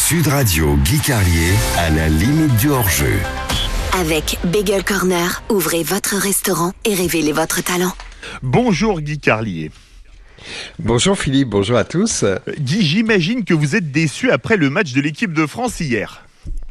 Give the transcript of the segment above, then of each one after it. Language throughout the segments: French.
Sud Radio, Guy Carlier, à la limite du hors-jeu. Avec Bagel Corner, ouvrez votre restaurant et révélez votre talent. Bonjour Guy Carlier. Bonjour Philippe, bonjour à tous. Guy, j'imagine que vous êtes déçu après le match de l'équipe de France hier.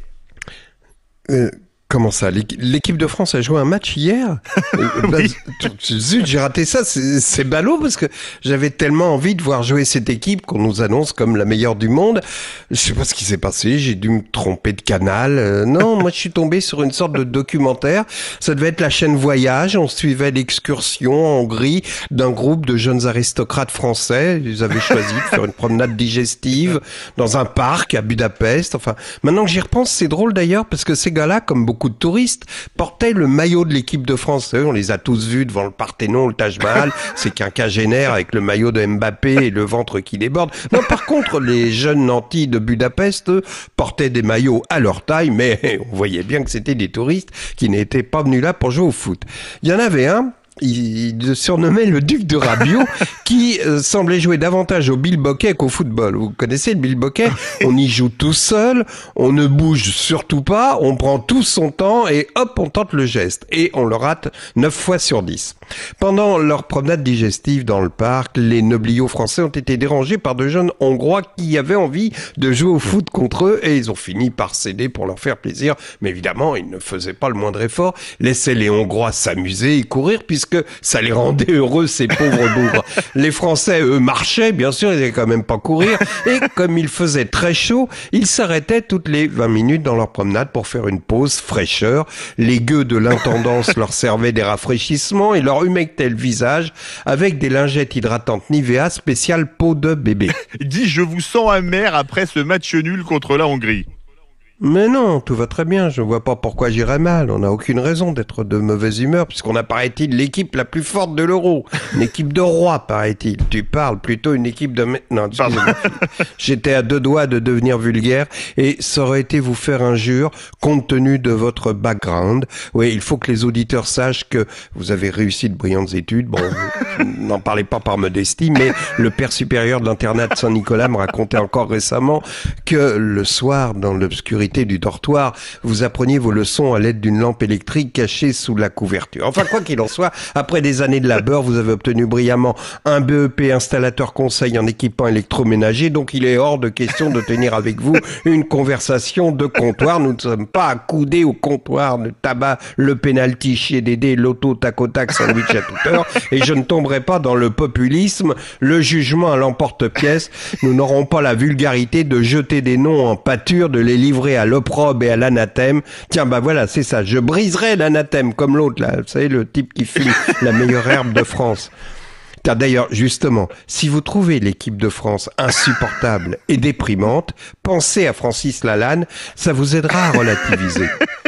Comment ça? L'équipe de France a joué un match hier? Oui. Zut, j'ai raté ça. C'est ballot parce que j'avais tellement envie de voir jouer cette équipe qu'on nous annonce comme la meilleure du monde. Je sais pas ce qui s'est passé. J'ai dû me tromper de canal. Non, moi je suis tombé sur une sorte de documentaire. Ça devait être la chaîne Voyage. On suivait l'excursion en Hongrie d'un groupe de jeunes aristocrates français. Ils avaient choisi de faire une promenade digestive dans un parc à Budapest. Enfin, maintenant que j'y repense, c'est drôle d'ailleurs parce que ces gars-là, comme beaucoup de touristes, portaient le maillot de l'équipe de France. On les a tous vus devant le Parthénon, le Taj Mahal. C'est quinquagénaire avec le maillot de Mbappé et le ventre qui déborde. Non, par contre, les jeunes nantis de Budapest, eux, portaient des maillots à leur taille, mais on voyait bien que c'était des touristes qui n'étaient pas venus là pour jouer au foot. Il y en avait un, il le surnommait le duc de Rabiot, qui semblait jouer davantage au bilboquet qu'au football. Vous connaissez le bilboquet? On y joue tout seul, on ne bouge surtout pas, on prend tout son temps et hop, on tente le geste. Et on le rate 9 fois sur 10. Pendant leur promenade digestive dans le parc, les nobliaux français ont été dérangés par de jeunes Hongrois qui avaient envie de jouer au foot contre eux et ils ont fini par céder pour leur faire plaisir. Mais évidemment, ils ne faisaient pas le moindre effort, laissaient les Hongrois s'amuser et courir puisque ça les rendait heureux, ces pauvres bougres. Les Français, eux, marchaient, bien sûr, ils n'allaient quand même pas courir. Et comme il faisait très chaud, ils s'arrêtaient toutes les 20 minutes dans leur promenade pour faire une pause fraîcheur. Les gueux de l'intendance leur servaient des rafraîchissements et leur humectaient le visage avec des lingettes hydratantes Nivea spéciales peau de bébé. Guy, je vous sens amer après ce match nul contre la Hongrie. Mais non, tout va très bien, je ne vois pas pourquoi j'irais mal. On n'a aucune raison d'être de mauvaise humeur, puisqu'on a, paraît-il, l'équipe la plus forte de l'Euro. Une équipe de rois, paraît-il. Tu parles plutôt une équipe de... Non, excusez-moi. J'étais à 2 doigts de devenir vulgaire, et ça aurait été vous faire injure, compte tenu de votre background. Oui, il faut que les auditeurs sachent que vous avez réussi de brillantes études. Bon, n'en parlez pas par modestie, mais le père supérieur de l'internat de Saint-Nicolas me racontait encore récemment que le soir, dans l'obscurité du dortoir, vous appreniez vos leçons à l'aide d'une lampe électrique cachée sous la couverture. Enfin, quoi qu'il en soit, après des années de labeur, vous avez obtenu brillamment un BEP installateur conseil en équipement électroménager, donc il est hors de question de tenir avec vous une conversation de comptoir. Nous ne sommes pas accoudés au comptoir de tabac, le penalty chez Dédé, l'auto tac au tac, sandwich à toute heure, et je ne tomberai pas dans le populisme, le jugement à l'emporte-pièce. Nous n'aurons pas la vulgarité de jeter des noms en pâture, de les livrer à l'opprobre et à l'anathème. Tiens, bah voilà, c'est ça. Je briserai l'anathème comme l'autre, là. Vous savez, le type qui fume la meilleure herbe de France. Car d'ailleurs, justement, si vous trouvez l'équipe de France insupportable et déprimante, pensez à Francis Lalanne, ça vous aidera à relativiser.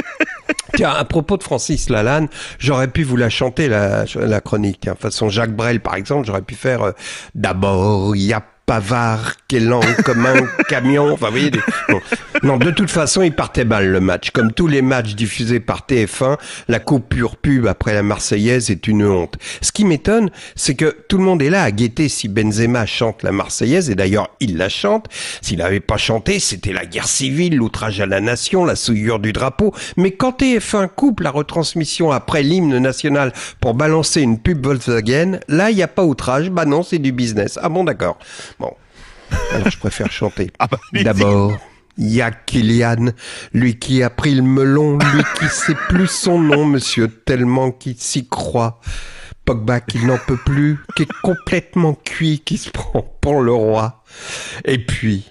Tiens, à propos de Francis Lalanne, j'aurais pu vous la chanter, la chronique. Tiens, façon Jacques Brel, par exemple, j'aurais pu faire d'abord, il y a Pavard, qui est lent comme un camion. Enfin, vous voyez, bon. Non, de toute façon, il partait mal, le match. Comme tous les matchs diffusés par TF1, la coupure pub après la Marseillaise est une honte. Ce qui m'étonne, c'est que tout le monde est là à guetter si Benzema chante la Marseillaise, et d'ailleurs, il la chante. S'il n'avait pas chanté, c'était la guerre civile, l'outrage à la nation, la souillure du drapeau. Mais quand TF1 coupe la retransmission après l'hymne national pour balancer une pub Volkswagen, là, il n'y a pas outrage. Bah non, c'est du business. Ah bon, d'accord. Bon, alors je préfère chanter. D'abord, il y a Kylian, lui qui a pris le melon, lui qui sait plus son nom, monsieur, tellement qu'il s'y croit. Pogba qui n'en peut plus, qui est complètement cuit, qui se prend pour le roi. Et puis,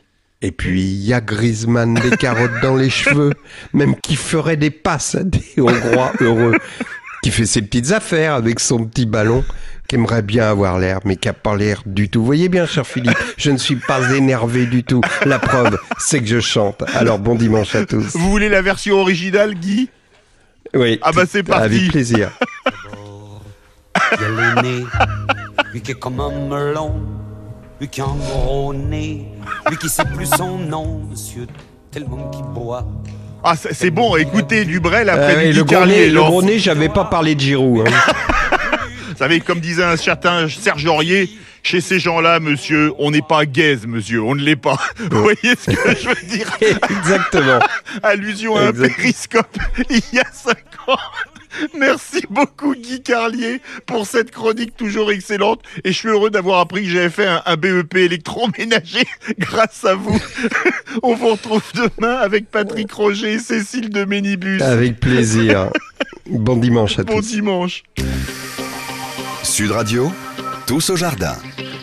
il y a Griezmann, des carottes dans les cheveux, même qui ferait des passes à des Hongrois heureux, qui fait ses petites affaires avec son petit ballon, qui aimerait bien avoir l'air, mais qui n'a pas l'air du tout. Vous voyez bien, cher Philippe, je ne suis pas énervé du tout. La preuve, c'est que je chante. Alors, bon dimanche à tous. Vous voulez la version originale, Guy? Oui. Ah bah c'est parti. Avec plaisir. Il y a l'aîné, lui qui est comme un melon, lui qui a un gros nez, lui qui sait plus son nom, monsieur, tellement qu'il boit. Ah, c'est bon, écoutez du Brel après du le Guy Carlier. Le gros nez, j'avais pas parlé de Giroud. Hein. Vous savez, comme disait un certain Serge Aurier, Chez ces gens-là, monsieur, on n'est pas gaze, monsieur, on ne l'est pas. Vous voyez ce que je veux dire? Exactement. Allusion à un périscope il y a 5 ans. Merci beaucoup Guy Carlier pour cette chronique toujours excellente et je suis heureux d'avoir appris que j'avais fait un BEP électroménager grâce à vous. On vous retrouve demain avec Patrick Roger et Cécile de Ménibus. Avec plaisir. Bon dimanche à tous. Bon dimanche. Sud Radio, tous au jardin.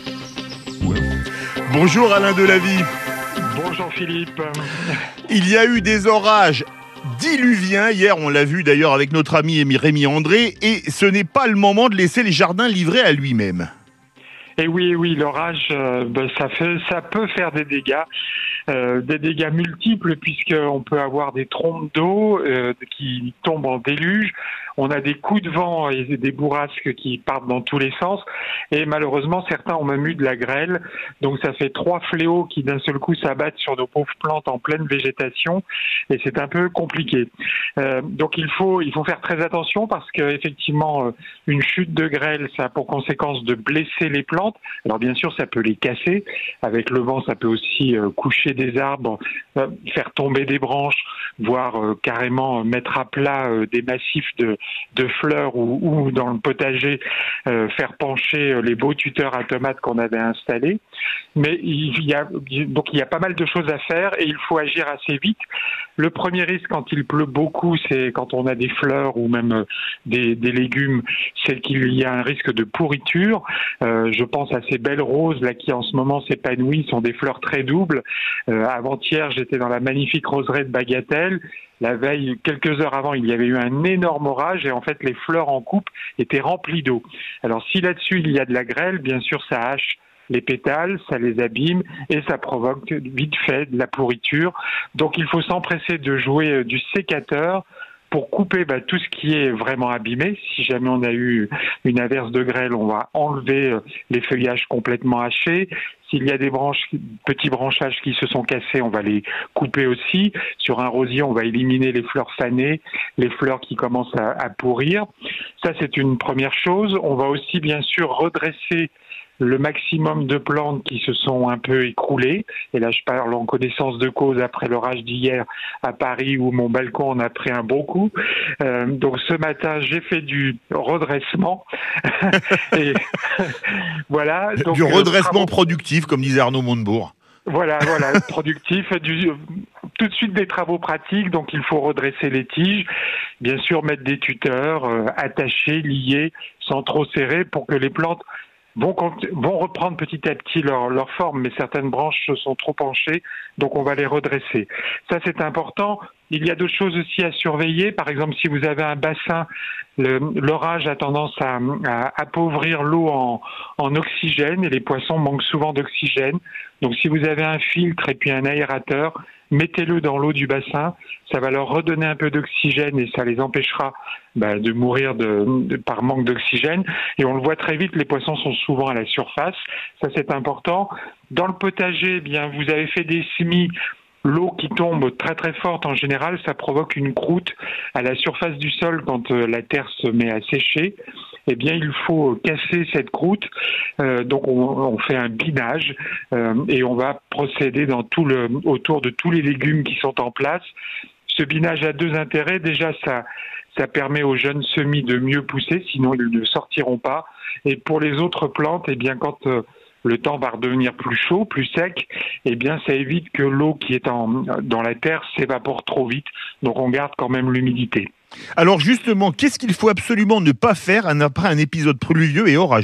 Bonjour Alain Delavie. Bonjour Philippe. Il y a eu des orages diluviens. Hier, on l'a vu d'ailleurs avec notre ami Rémi André. Et ce n'est pas le moment de laisser les jardins livrés à lui-même. Et oui, l'orage, ça peut faire des dégâts multiples puisqu'on peut avoir des trompes d'eau qui tombent en déluge. On a des coups de vent et des bourrasques qui partent dans tous les sens. Et malheureusement, certains ont même eu de la grêle. Donc ça fait 3 fléaux qui d'un seul coup s'abattent sur nos pauvres plantes en pleine végétation. Et c'est un peu compliqué. Donc il faut faire très attention parce qu'effectivement, une chute de grêle, ça a pour conséquence de blesser les plantes. Alors bien sûr, ça peut les casser. Avec le vent, ça peut aussi coucher des arbres, faire tomber des branches, voire carrément mettre à plat des massifs de fleurs ou dans le potager faire pencher les beaux tuteurs à tomates qu'on avait installés. Mais il y a pas mal de choses à faire et il faut agir assez vite. Le premier risque quand il pleut beaucoup, c'est quand on a des fleurs ou même des légumes, c'est qu'il y a un risque de pourriture. Je pense à ces belles roses là qui en ce moment s'épanouissent, sont des fleurs très doubles. Avant-hier, j'étais dans la magnifique roseraie de Bagatelle. La veille, quelques heures avant, il y avait eu un énorme orage et en fait les fleurs en coupe étaient remplies d'eau. Alors si là-dessus il y a de la grêle, bien sûr ça hache les pétales, ça les abîme et ça provoque vite fait de la pourriture. Donc il faut s'empresser de jouer du sécateur pour couper tout ce qui est vraiment abîmé. Si jamais on a eu une averse de grêle, on va enlever les feuillages complètement hachés. S'il y a des petits branchages qui se sont cassés, on va les couper aussi. Sur un rosier, on va éliminer les fleurs fanées, les fleurs qui commencent à pourrir. Ça, c'est une première chose. On va aussi, bien sûr, redresser le maximum de plantes qui se sont un peu écroulées. Et là, je parle en connaissance de cause après l'orage d'hier à Paris où mon balcon en a pris un bon coup. Donc ce matin, j'ai fait du redressement. Et voilà. Donc, du redressement productif, comme disait Arnaud Montebourg. Voilà, productif. Tout de suite des travaux pratiques, donc il faut redresser les tiges, bien sûr mettre des tuteurs, attacher, lier, sans trop serrer pour que les plantes vont reprendre petit à petit leur forme, mais certaines branches se sont trop penchées, donc on va les redresser. Ça, c'est important. Il y a d'autres choses aussi à surveiller. Par exemple, si vous avez un bassin, l'orage a tendance à appauvrir l'eau en oxygène et les poissons manquent souvent d'oxygène. Donc si vous avez un filtre et puis un aérateur, mettez-le dans l'eau du bassin, ça va leur redonner un peu d'oxygène et ça les empêchera de mourir par manque d'oxygène. Et on le voit très vite, les poissons sont souvent à la surface, ça c'est important. Dans le potager, vous avez fait des semis. L'eau qui tombe très très forte, en général, ça provoque une croûte à la surface du sol quand la terre se met à sécher. Eh bien, il faut casser cette croûte. Donc, on fait un binage et on va procéder autour de tous les légumes qui sont en place. Ce binage a 2 intérêts. Déjà, ça permet aux jeunes semis de mieux pousser, sinon ils ne sortiront pas. Et pour les autres plantes, quand le temps va redevenir plus chaud, plus sec, ça évite que l'eau qui est dans la terre s'évapore trop vite. Donc on garde quand même l'humidité. Alors justement, qu'est-ce qu'il faut absolument ne pas faire après un épisode pluvieux et orageux ?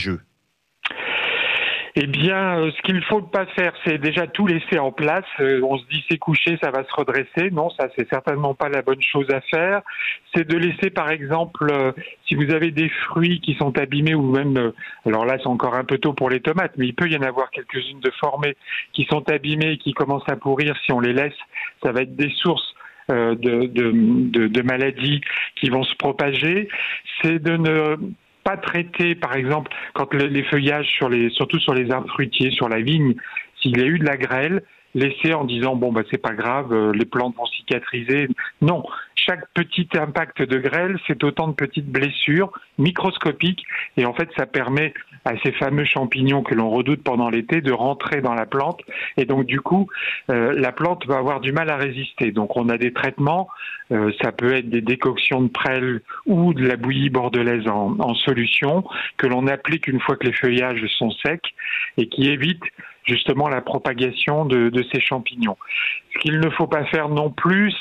Ce qu'il ne faut pas faire, c'est déjà tout laisser en place. On se dit c'est couché, ça va se redresser. Non, ça c'est certainement pas la bonne chose à faire. C'est de laisser par exemple, si vous avez des fruits qui sont abîmés ou même, alors là c'est encore un peu tôt pour les tomates, mais il peut y en avoir quelques-unes de formées qui sont abîmées et qui commencent à pourrir. Si on les laisse, ça va être des sources de maladies qui vont se propager. C'est de ne pas traiter, par exemple, quand les feuillages, surtout sur les arbres fruitiers, sur la vigne, s'il y a eu de la grêle, laisser en disant c'est pas grave, les plantes vont cicatriser. Non, chaque petit impact de grêle, c'est autant de petites blessures microscopiques et en fait ça permet à ces fameux champignons que l'on redoute pendant l'été de rentrer dans la plante. Et donc du coup, la plante va avoir du mal à résister. Donc on a des traitements, ça peut être des décoctions de prêle ou de la bouillie bordelaise en solution que l'on applique une fois que les feuillages sont secs et qui évite justement la propagation de ces champignons. Ce qu'il ne faut pas faire non plus,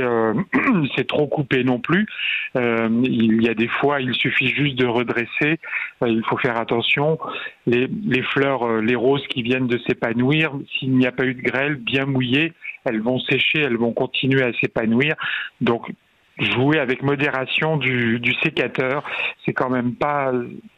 c'est trop couper non plus. Il y a des fois, il suffit juste de redresser. Il faut faire attention. Les fleurs, les roses qui viennent de s'épanouir, s'il n'y a pas eu de grêle, bien mouillées, elles vont sécher, elles vont continuer à s'épanouir. Donc, jouer avec modération du sécateur, c'est quand même pas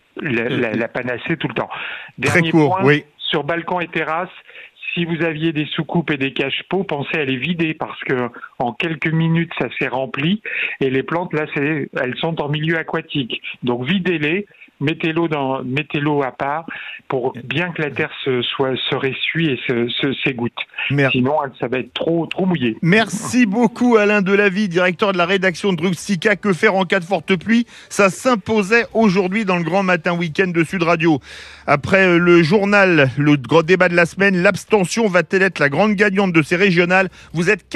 la panacée tout le temps. Dernier Très court, point, oui. sur balcon et terrasse, si vous aviez des soucoupes et des cache-pots, pensez à les vider parce que en quelques minutes, ça s'est rempli et les plantes, là, elles sont en milieu aquatique. Donc, videz-les, mettez l'eau à part pour bien que la terre se ressuie et s'égoutte. Sinon, ça va être trop mouillé. Merci beaucoup Alain Delavie, directeur de la rédaction de Rustica. Que faire en cas de forte pluie? Ça s'imposait aujourd'hui dans le grand matin week-end de Sud Radio. Après le journal, le gros débat de la semaine, l'abstention va-t-elle être la grande gagnante de ces régionales? Vous êtes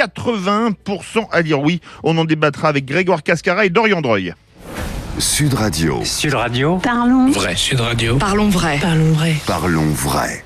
81% à dire oui. On en débattra avec Grégoire Cascara et Dorian Droy. Sud Radio. Sud Radio. Parlons Vrai Sud Radio. Parlons vrai. Parlons vrai. Parlons vrai.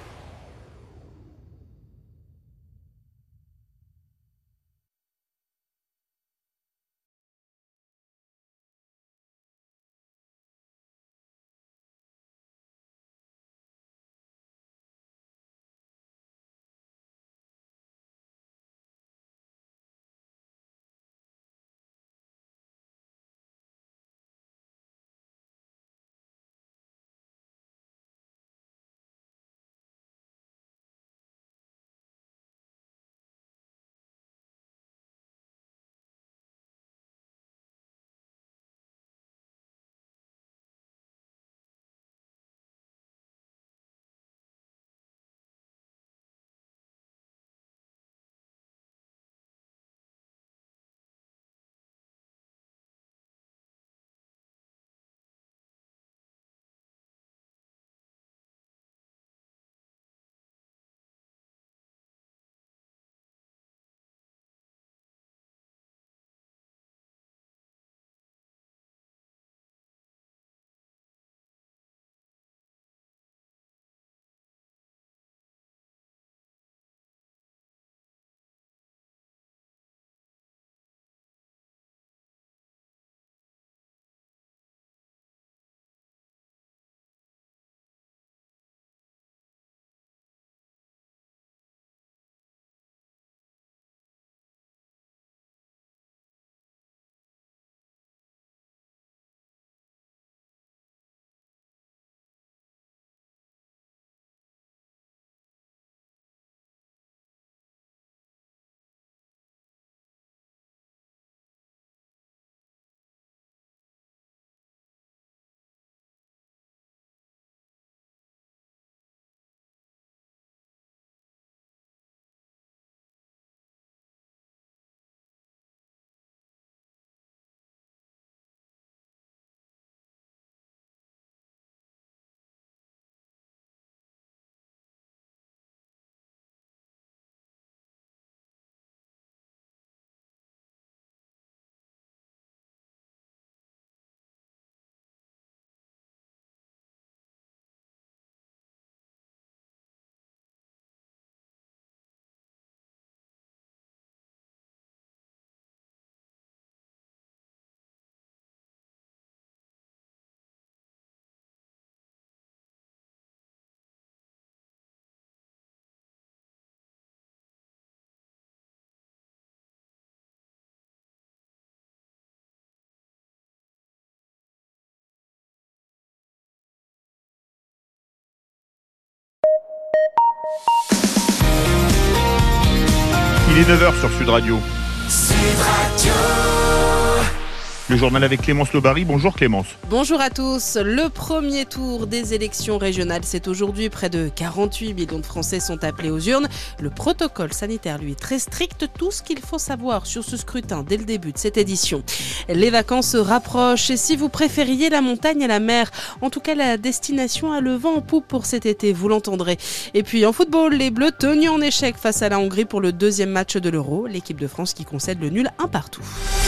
Il est 9h sur Sud Radio. Sud Radio. Le journal avec Clémence Lebary. Bonjour Clémence. Bonjour à tous. Le premier tour des élections régionales, c'est aujourd'hui. Près de 48 millions de Français sont appelés aux urnes. Le protocole sanitaire, lui, est très strict. Tout ce qu'il faut savoir sur ce scrutin dès le début de cette édition. Les vacances se rapprochent et si vous préfériez la montagne à la mer, en tout cas la destination a le vent en poupe pour cet été, vous l'entendrez. Et puis en football, les Bleus tenus en échec face à la Hongrie pour le deuxième match de l'Euro. L'équipe de France qui concède le nul 1-1.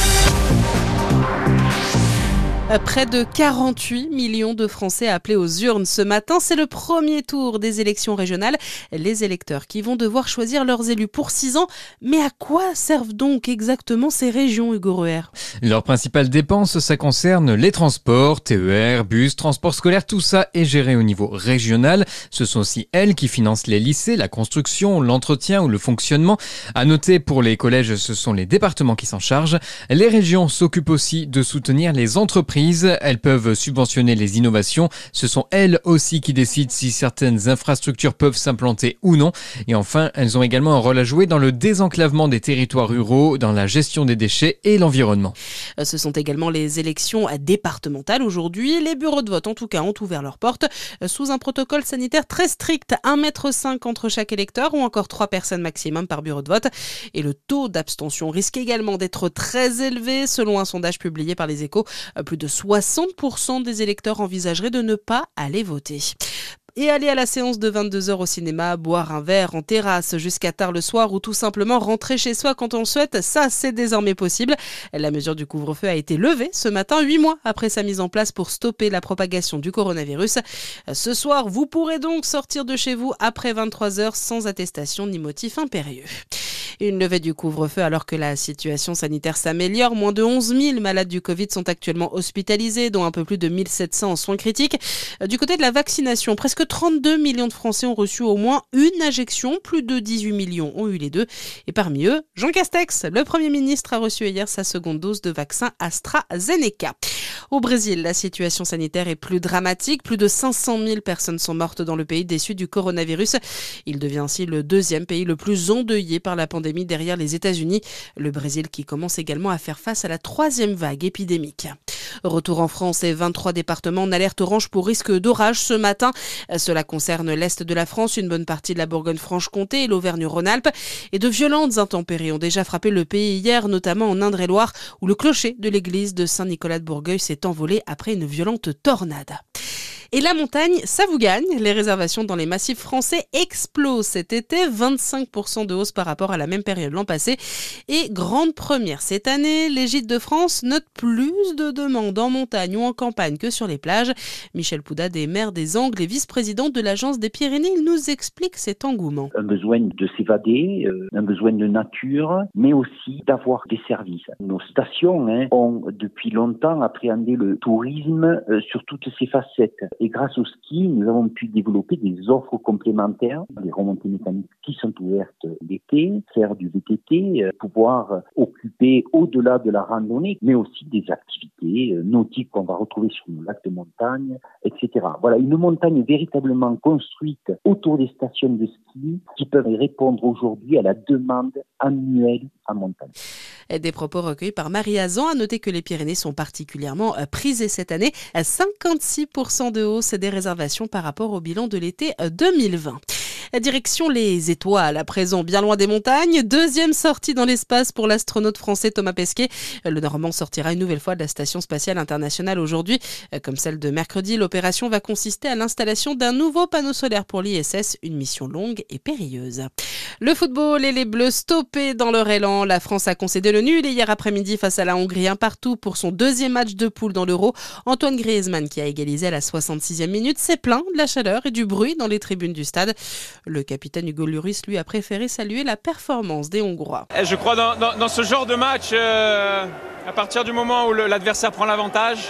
Près de 48 millions de Français appelés aux urnes ce matin. C'est le premier tour des élections régionales. Les électeurs qui vont devoir choisir leurs élus pour 6 ans. Mais à quoi servent donc exactement ces régions, Hugo Roher ? Leurs principales dépenses, ça concerne les transports, TER, bus, transport scolaire, tout ça est géré au niveau régional. Ce sont aussi elles qui financent les lycées, la construction, l'entretien ou le fonctionnement. À noter, pour les collèges, ce sont les départements qui s'en chargent. Les régions s'occupent aussi de soutenir les entreprises. Elles peuvent subventionner les innovations. Ce sont elles aussi qui décident si certaines infrastructures peuvent s'implanter ou non. Et enfin, elles ont également un rôle à jouer dans le désenclavement des territoires ruraux, dans la gestion des déchets et l'environnement. Ce sont également les élections départementales aujourd'hui. Les bureaux de vote, en tout cas, ont ouvert leurs portes sous un protocole sanitaire très strict. 1,5 m entre chaque électeur ou encore 3 personnes maximum par bureau de vote. Et le taux d'abstention risque également d'être très élevé. Selon un sondage publié par Les Échos, plus de 60% des électeurs envisageraient de ne pas aller voter. Et aller à la séance de 22h au cinéma, boire un verre en terrasse jusqu'à tard le soir ou tout simplement rentrer chez soi quand on le souhaite, ça c'est désormais possible. La mesure du couvre-feu a été levée ce matin, 8 mois après sa mise en place pour stopper la propagation du coronavirus. Ce soir, vous pourrez donc sortir de chez vous après 23h sans attestation ni motif impérieux. Une levée du couvre-feu alors que la situation sanitaire s'améliore. Moins de 11 000 malades du Covid sont actuellement hospitalisés, dont un peu plus de 1 700 en soins critiques. Du côté de la vaccination, presque 32 millions de Français ont reçu au moins une injection. Plus de 18 millions ont eu les deux. Et parmi eux, Jean Castex, le Premier ministre, a reçu hier sa seconde dose de vaccin AstraZeneca. Au Brésil, la situation sanitaire est plus dramatique. Plus de 500 000 personnes sont mortes dans le pays des suites du coronavirus. Il devient ainsi le deuxième pays le plus endeuillé par la pandémie derrière les États-Unis. Le Brésil qui commence également à faire face à la 3e vague épidémique. Retour en France et 23 départements en alerte orange pour risque d'orage ce matin. Cela concerne l'est de la France, une bonne partie de la Bourgogne-Franche-Comté et l'Auvergne-Rhône-Alpes. Et de violentes intempéries ont déjà frappé le pays hier, notamment en Indre-et-Loire, où le clocher de l'église de Saint-Nicolas-de-Bourgueil s'est envolé après une violente tornade. Et la montagne, ça vous gagne. Les réservations dans les massifs français explosent cet été, 25% de hausse par rapport à la même période l'an passé. Et grande première cette année, les gîtes de France notent plus de demandes en montagne ou en campagne que sur les plages. Michel Poudade est maire des Angles et vice-président de l'Agence des Pyrénées. Il nous explique cet engouement. Un besoin de s'évader, un besoin de nature, mais aussi d'avoir des services. Nos stations ont depuis longtemps appréhendé le tourisme sur toutes ses facettes. Et grâce au ski, nous avons pu développer des offres complémentaires, des remontées mécaniques qui sont ouvertes l'été, faire du VTT, pouvoir occuper au-delà de la randonnée, mais aussi des activités nautiques qu'on va retrouver sur nos lacs de montagne, etc. Voilà, une montagne véritablement construite autour des stations de ski qui peuvent répondre aujourd'hui à la demande annuelle en montagne. Des propos recueillis par Marie Azan. À noter que les Pyrénées sont particulièrement prisées cette année. 56% de hausse des réservations par rapport au bilan de l'été 2020. Direction les étoiles, à présent bien loin des montagnes. Deuxième sortie dans l'espace pour l'astronaute français Thomas Pesquet. Le Normand sortira une nouvelle fois de la Station spatiale internationale aujourd'hui. Comme celle de mercredi, l'opération va consister à l'installation d'un nouveau panneau solaire pour l'ISS, une mission longue et périlleuse. Le football et les Bleus stoppés dans leur élan. La France a concédé le nul hier après-midi face à la Hongrie 1-1 pour son deuxième match de poule dans l'Euro. Antoine Griezmann, qui a égalisé à la 66e minute, s'est plaint de la chaleur et du bruit dans les tribunes du stade. Le capitaine Hugo Lloris, lui, a préféré saluer la performance des Hongrois. Je crois dans ce genre de match, à partir du moment où l'adversaire prend l'avantage,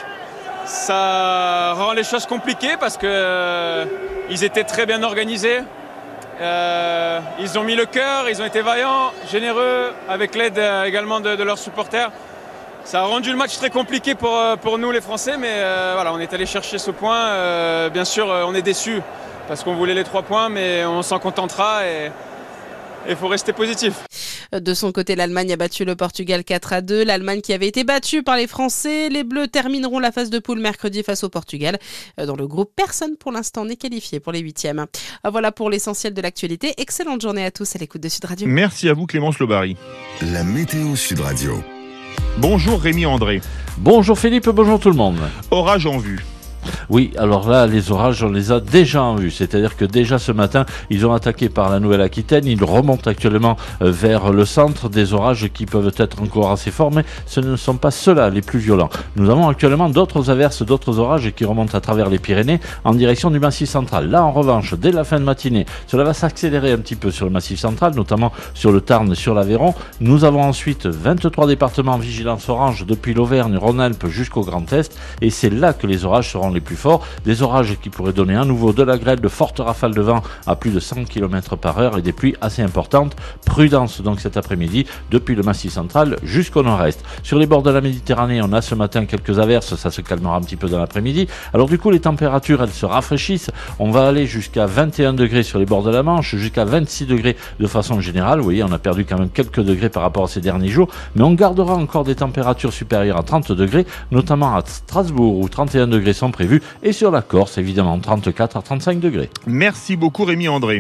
ça rend les choses compliquées parce qu'ils étaient très bien organisés. Ils ont mis le cœur, ils ont été vaillants, généreux, avec l'aide également de leurs supporters. Ça a rendu le match très compliqué pour nous les Français, mais voilà, on est allé chercher ce point. Bien sûr, on est déçus parce qu'on voulait les 3 points, mais on s'en contentera et il faut rester positif. De son côté, l'Allemagne a battu le Portugal 4-2. L'Allemagne qui avait été battue par les Français. Les Bleus termineront la phase de poule mercredi face au Portugal. Dans le groupe, personne pour l'instant n'est qualifié pour les huitièmes. Voilà pour l'essentiel de l'actualité. Excellente journée à tous à l'écoute de Sud Radio. Merci à vous Clémence Lobary. La météo Sud Radio. Bonjour Rémi André. Bonjour Philippe, bonjour tout le monde. Orage en vue. Oui, alors là, les orages, on les a déjà en vue. C'est-à-dire que déjà ce matin, ils ont attaqué par la Nouvelle-Aquitaine. Ils remontent actuellement vers le centre. Des orages qui peuvent être encore assez forts, mais ce ne sont pas ceux-là les plus violents. Nous avons actuellement d'autres averses, d'autres orages qui remontent à travers les Pyrénées en direction du Massif central. Là, en revanche, dès la fin de matinée, cela va s'accélérer un petit peu sur le Massif central, notamment sur le Tarn, sur l'Aveyron. Nous avons ensuite 23 départements en vigilance orange depuis l'Auvergne, Rhône-Alpes jusqu'au Grand Est. Et c'est là que les orages seront les plus forts, des orages qui pourraient donner à nouveau de la grêle, de fortes rafales de vent à plus de 100 km/h et des pluies assez importantes. Prudence donc cet après-midi depuis le Massif central jusqu'au nord-est. Sur les bords de la Méditerranée, on a ce matin quelques averses, ça se calmera un petit peu dans l'après-midi. Alors du coup, les températures, elles se rafraîchissent. On va aller jusqu'à 21 degrés sur les bords de la Manche, jusqu'à 26 degrés de façon générale. Vous voyez, on a perdu quand même quelques degrés par rapport à ces derniers jours, mais on gardera encore des températures supérieures à 30 degrés, notamment à Strasbourg où 31 degrés sont prévus, et sur la Corse, évidemment, 34 à 35 degrés. Merci beaucoup Rémi André.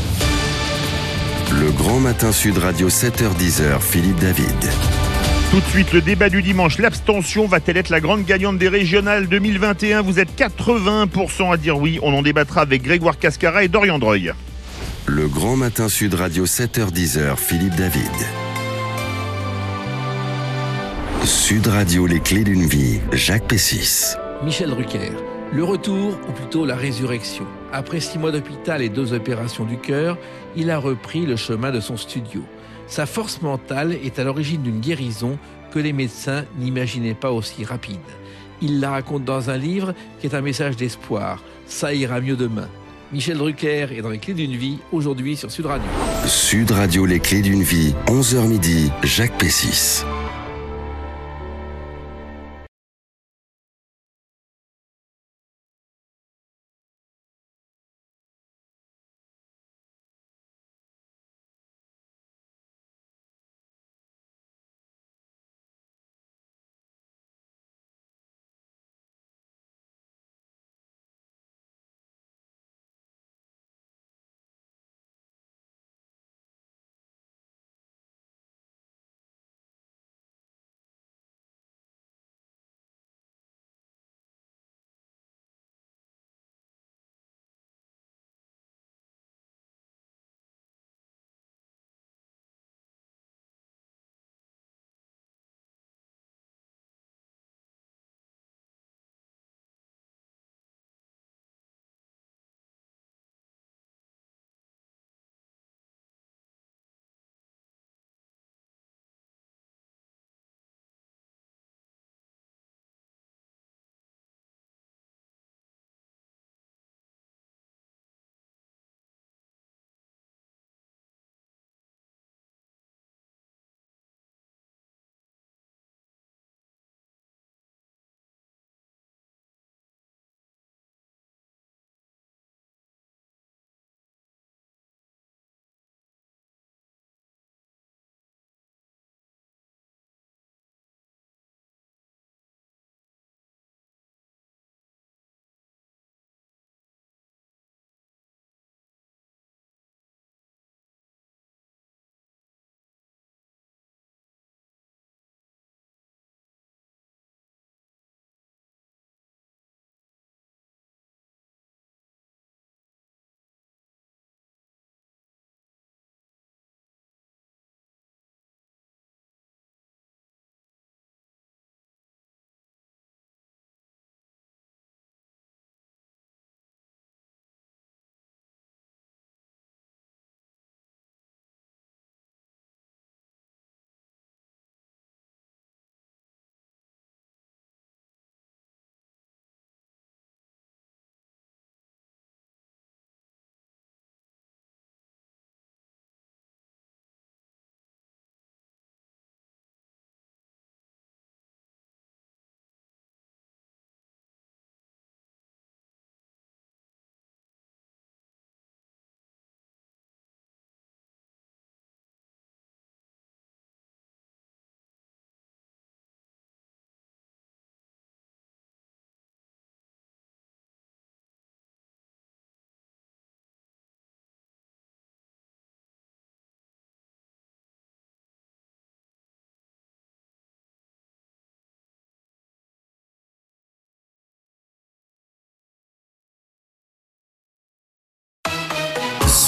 Le Grand Matin Sud Radio 7h-10h, Philippe David. Tout de suite, le débat du dimanche. L'abstention va-t-elle être la grande gagnante des régionales 2021 ? Vous êtes 80% à dire oui. On en débattra avec Grégoire Cascara et Dorian Droy. Le Grand Matin Sud Radio 7h-10h, Philippe David. Sud Radio, les clés d'une vie, Jacques Pessis. Michel Drucker. Le retour, ou plutôt la résurrection. Après 6 mois d'hôpital et 2 opérations du cœur, il a repris le chemin de son studio. Sa force mentale est à l'origine d'une guérison que les médecins n'imaginaient pas aussi rapide. Il la raconte dans un livre qui est un message d'espoir. Ça ira mieux demain. Michel Drucker est dans les clés d'une vie, aujourd'hui sur Sud Radio. Sud Radio, les clés d'une vie, 11h midi, Jacques Pessis.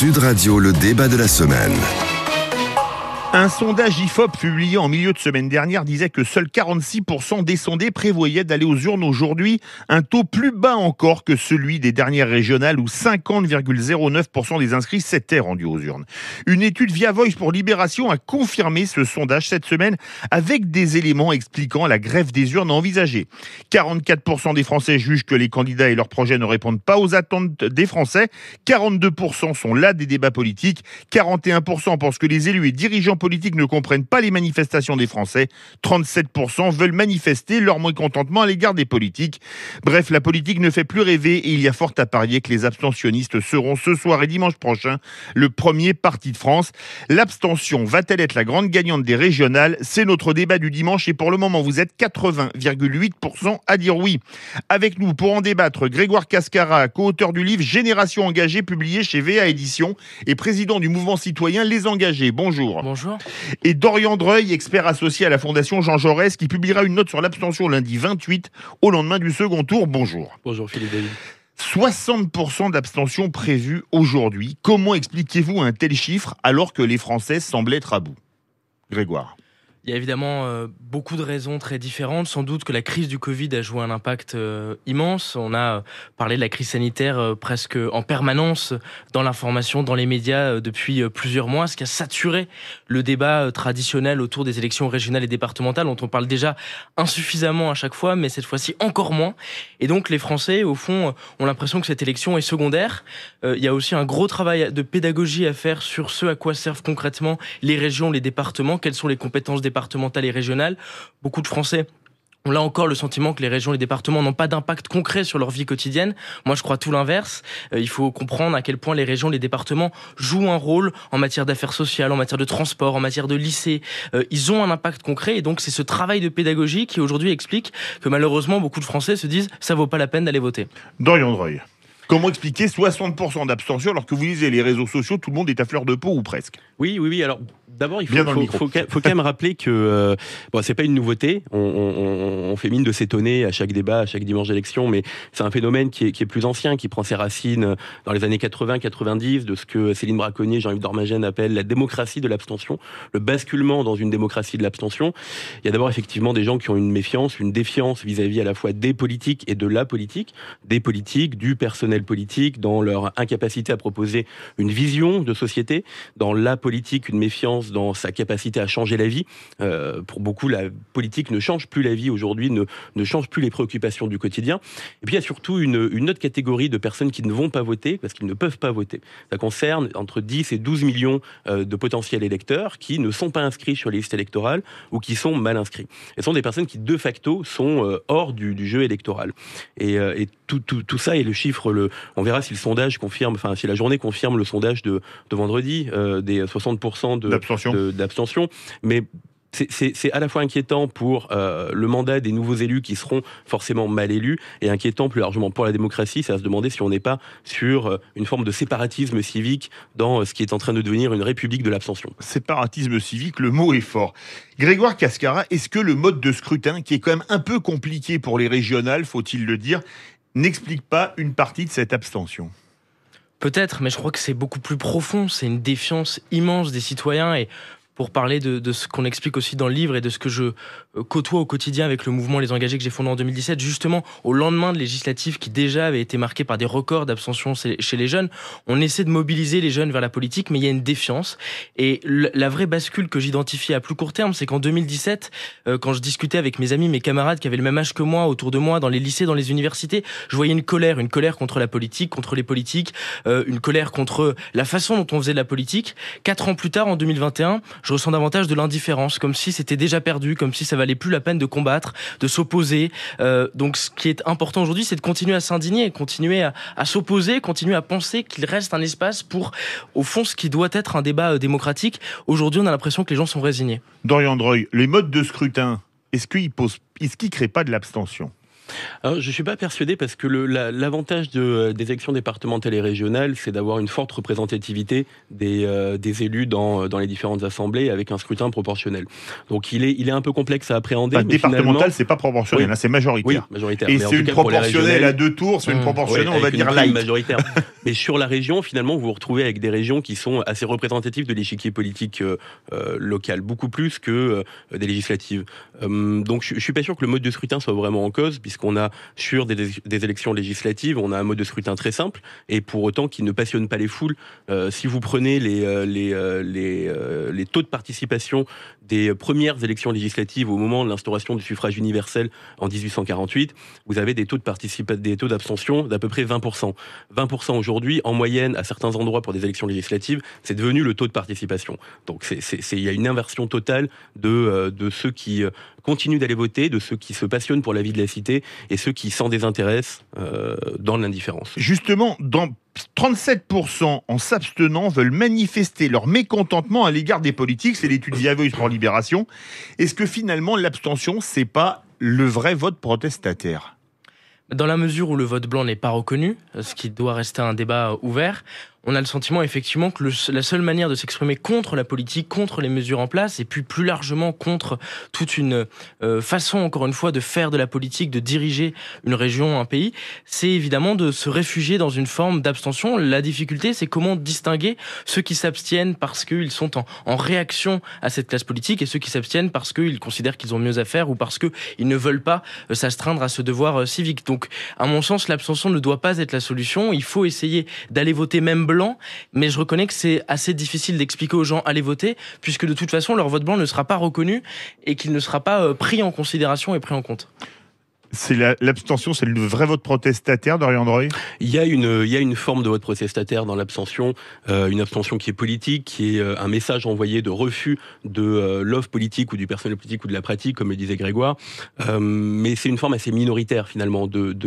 Sud Radio, le débat de la semaine. Un sondage IFOP publié en milieu de semaine dernière disait que seuls 46% des sondés prévoyaient d'aller aux urnes aujourd'hui, un taux plus bas encore que celui des dernières régionales où 50,09% des inscrits s'étaient rendus aux urnes. Une étude via Voice pour Libération a confirmé ce sondage cette semaine avec des éléments expliquant la grève des urnes envisagée. 44% des Français jugent que les candidats et leurs projets ne répondent pas aux attentes des Français, 42% sont las des débats politiques, 41% pensent que les élus et dirigeants politiques ne comprennent pas les manifestations des Français. 37% veulent manifester leur mécontentement à l'égard des politiques. Bref, la politique ne fait plus rêver et il y a fort à parier que les abstentionnistes seront ce soir et dimanche prochain le premier parti de France. L'abstention va-t-elle être la grande gagnante des régionales ? C'est notre débat du dimanche et pour le moment, vous êtes 80,8% à dire oui. Avec nous pour en débattre, Grégoire Cascara, co-auteur du livre Génération engagée, publié chez VA Éditions et président du mouvement citoyen Les Engagés. Bonjour. Bonjour. Et Dorian Dreuil, expert associé à la Fondation Jean Jaurès, qui publiera une note sur l'abstention lundi 28, au lendemain du second tour. Bonjour. Bonjour Philippe David. 60% d'abstention prévue aujourd'hui. Comment expliquez-vous un tel chiffre alors que les Français semblent être à bout ? Grégoire. Il y a évidemment beaucoup de raisons très différentes. Sans doute que la crise du Covid a joué un impact immense. On a parlé de la crise sanitaire presque en permanence dans l'information, dans les médias depuis plusieurs mois, ce qui a saturé le débat traditionnel autour des élections régionales et départementales, dont on parle déjà insuffisamment à chaque fois, mais cette fois-ci encore moins. Et donc les Français, au fond, ont l'impression que cette élection est secondaire. Il y a aussi un gros travail de pédagogie à faire sur ce à quoi servent concrètement les régions, les départements, quelles sont les compétences départementales et régionales. Beaucoup de Français ont là encore le sentiment que les régions et les départements n'ont pas d'impact concret sur leur vie quotidienne. Moi, je crois tout l'inverse. Il faut comprendre à quel point les régions, les départements jouent un rôle en matière d'affaires sociales, en matière de transport, en matière de lycée. Ils ont un impact concret et donc c'est ce travail de pédagogie qui aujourd'hui explique que malheureusement beaucoup de Français se disent ça vaut pas la peine d'aller voter. Dorian Dreuil. Comment expliquer 60% d'abstention alors que vous lisez les réseaux sociaux, tout le monde est à fleur de peau ou presque ? Oui. Alors d'abord, il faut quand même rappeler que c'est pas une nouveauté. On fait mine de s'étonner à chaque débat, à chaque dimanche d'élection, mais c'est un phénomène qui est plus ancien, qui prend ses racines dans les années 80-90, de ce que Céline Braconnier, Jean-Yves Dormagène appellent la démocratie de l'abstention, le basculement dans une démocratie de l'abstention. Il y a d'abord effectivement des gens qui ont une méfiance, une défiance vis-à-vis à la fois des politiques et de la politique, des politiques, du personnel politique, dans leur incapacité à proposer une vision de société, dans la politique, une méfiance dans sa capacité à changer la vie. Pour beaucoup, la politique ne change plus la vie aujourd'hui, ne change plus les préoccupations du quotidien. Et puis il y a surtout une autre catégorie de personnes qui ne vont pas voter parce qu'ils ne peuvent pas voter. Ça concerne entre 10 et 12 millions de potentiels électeurs qui ne sont pas inscrits sur les listes électorales ou qui sont mal inscrits. Et ce sont des personnes qui, de facto, sont hors du jeu électoral. Et tout ça, et le chiffre, on verra si le sondage confirme, enfin si la journée confirme le sondage de vendredi, des 60% d'abstention. Mais c'est à la fois inquiétant pour le mandat des nouveaux élus qui seront forcément mal élus et inquiétant plus largement pour la démocratie. C'est à se demander si on n'est pas sur une forme de séparatisme civique dans ce qui est en train de devenir une république de l'abstention. Séparatisme civique, le mot est fort. Grégoire Cascara, est-ce que le mode de scrutin, qui est quand même un peu compliqué pour les régionales, faut-il le dire, n'explique pas une partie de cette abstention ? Peut-être, mais je crois que c'est beaucoup plus profond. C'est une défiance immense des citoyens et pour parler de ce qu'on explique aussi dans le livre et de ce que je côtoie au quotidien avec le mouvement Les Engagés que j'ai fondé en 2017, justement au lendemain de législatives qui déjà avaient été marquées par des records d'abstention chez les jeunes, on essaie de mobiliser les jeunes vers la politique, mais il y a une défiance. Et la vraie bascule que j'identifie à plus court terme, c'est qu'en 2017, quand je discutais avec mes amis, mes camarades qui avaient le même âge que moi, autour de moi, dans les lycées, dans les universités, je voyais une colère contre la politique, contre les politiques, une colère contre la façon dont on faisait de la politique. 4 ans plus tard, en 2021, je ressens davantage de l'indifférence, comme si c'était déjà perdu, comme si ça valait plus la peine de combattre, de s'opposer. Donc ce qui est important aujourd'hui, c'est de continuer à s'indigner, continuer à s'opposer, continuer à penser qu'il reste un espace pour, au fond, ce qui doit être un débat démocratique. Aujourd'hui, on a l'impression que les gens sont résignés. Dorian Dreuil, les modes de scrutin, est-ce qu'ils ne créent pas de l'abstention ? Alors, je ne suis pas persuadé parce que l'avantage des élections départementales et régionales, c'est d'avoir une forte représentativité des élus dans les différentes assemblées avec un scrutin proportionnel. Donc il est un peu complexe à appréhender. Enfin, départemental, c'est pas proportionnel, oui. C'est majoritaire. Oui, majoritaire. Et mais c'est une proportionnelle à 2 tours, c'est une proportionnelle, on va dire light. Majoritaire. Mais sur la région, finalement, vous vous retrouvez avec des régions qui sont assez représentatives de l'échiquier politique local, beaucoup plus que des législatives. Donc je suis pas sûr que le mode de scrutin soit vraiment en cause, puisqu'on a sur des élections législatives, on a un mode de scrutin très simple, et pour autant qui ne passionne pas les foules. Si vous prenez les taux de participation des premières élections législatives au moment de l'instauration du suffrage universel en 1848, vous avez des taux d'abstention d'à peu près 20%. 20% aujourd'hui, en moyenne, à certains endroits pour des élections législatives, c'est devenu le taux de participation. Donc il y a une inversion totale de ceux qui continuent d'aller voter, de ceux qui se passionnent pour la vie de la cité et ceux qui s'en désintéressent dans l'indifférence. Justement, dans 37% en s'abstenant veulent manifester leur mécontentement à l'égard des politiques. C'est l'étude The Voice pour Libération. Est-ce que finalement l'abstention, c'est pas le vrai vote protestataire ? Dans la mesure où le vote blanc n'est pas reconnu, ce qui doit rester un débat ouvert, on a le sentiment effectivement que la seule manière de s'exprimer contre la politique, contre les mesures en place, et puis plus largement contre toute une façon, encore une fois, de faire de la politique, de diriger une région, un pays, c'est évidemment de se réfugier dans une forme d'abstention. La difficulté, c'est comment distinguer ceux qui s'abstiennent parce qu'ils sont en réaction à cette classe politique et ceux qui s'abstiennent parce qu'ils considèrent qu'ils ont mieux à faire ou parce qu'ils ne veulent pas s'astreindre à ce devoir civique. Donc, à mon sens, l'abstention ne doit pas être la solution. Il faut essayer d'aller voter même blanc, mais je reconnais que c'est assez difficile d'expliquer aux gens allez voter, puisque de toute façon leur vote blanc ne sera pas reconnu et qu'il ne sera pas pris en considération et pris en compte. L'abstention, c'est le vrai vote protestataire, Dorian Droy ? Il y a une forme de vote protestataire dans l'abstention, une abstention qui est politique, qui est un message envoyé de refus de l'offre politique ou du personnel politique ou de la pratique, comme le disait Grégoire. Mais c'est une forme assez minoritaire finalement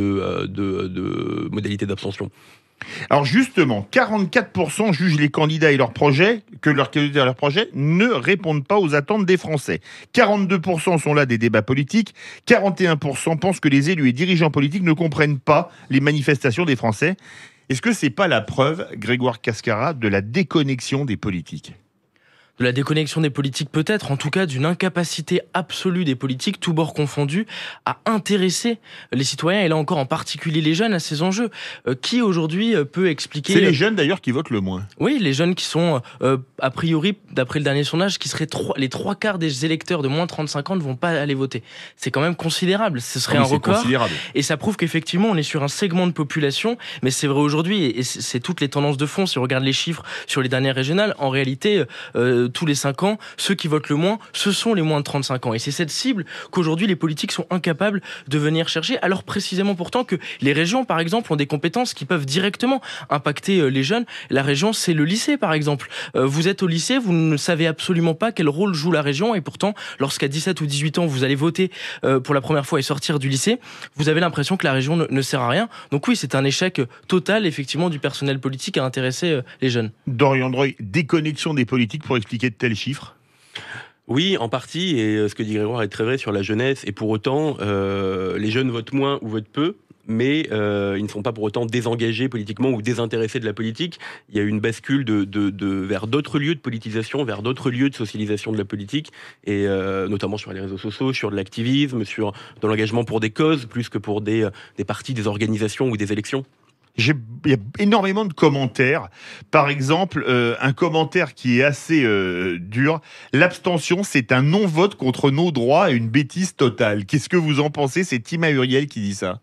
de modalité d'abstention. Alors justement, 44% jugent les candidats et leurs projets, que leurs candidats et leurs projets ne répondent pas aux attentes des Français. 42% sont là des débats politiques. 41% pensent que les élus et dirigeants politiques ne comprennent pas les manifestations des Français. Est-ce que c'est pas la preuve, Grégoire Cascara, de la déconnexion des politiques ? De la déconnexion des politiques peut-être, en tout cas d'une incapacité absolue des politiques, tous bords confondus, à intéresser les citoyens, et là encore en particulier les jeunes, à ces enjeux. Qui aujourd'hui peut expliquer... C'est les jeunes d'ailleurs qui votent le moins. Oui, les jeunes qui sont, a priori, d'après le dernier sondage, qui seraient les 3/4 des électeurs de moins de 35 ans ne vont pas aller voter. C'est quand même considérable, ce serait un record. Et ça prouve qu'effectivement on est sur un segment de population, mais c'est vrai aujourd'hui, et c'est toutes les tendances de fond, si on regarde les chiffres sur les dernières régionales, en réalité... tous les 5 ans, ceux qui votent le moins, ce sont les moins de 35 ans. Et c'est cette cible qu'aujourd'hui les politiques sont incapables de venir chercher, alors précisément pourtant que les régions, par exemple, ont des compétences qui peuvent directement impacter les jeunes. La région, c'est le lycée, par exemple. Vous êtes au lycée, vous ne savez absolument pas quel rôle joue la région, et pourtant, lorsqu'à 17 ou 18 ans, vous allez voter pour la première fois et sortir du lycée, vous avez l'impression que la région ne sert à rien. Donc oui, c'est un échec total, effectivement, du personnel politique à intéresser les jeunes. Dorian Droy, déconnexion des politiques pour expliquer de tels chiffres ? Oui, en partie, et ce que dit Grégoire est très vrai sur la jeunesse, et pour autant, les jeunes votent moins ou votent peu, mais ils ne sont pas pour autant désengagés politiquement ou désintéressés de la politique. Il y a une bascule vers d'autres lieux de politisation, vers d'autres lieux de socialisation de la politique, et notamment sur les réseaux sociaux, sur de l'activisme, dans l'engagement pour des causes, plus que pour des partis, des organisations ou des élections. Il y a énormément de commentaires. Par exemple, un commentaire qui est assez dur. L'abstention, c'est un non-vote contre nos droits et une bêtise totale. Qu'est-ce que vous en pensez ? C'est Tima Uriel qui dit ça.